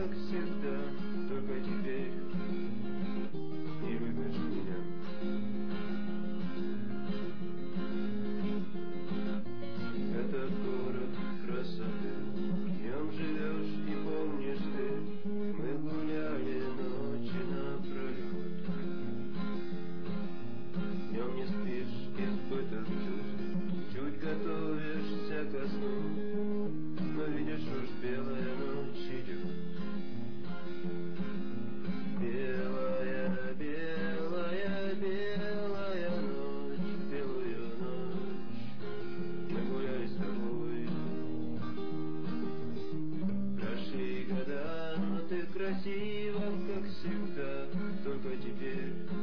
как всегда, только теперь не любишь меня. Этот город красоты, в нем живешь и помнишь ты. Мы гуляли ночи напролет, в нем не спишь, избыток чувств, чуть готовишься ко сну, но видишь уж белая ночь идет. Белая, белая, белая ночь, белую ночь мы гуляли с тобой. Прошли года, но ты красива, как всегда, только теперь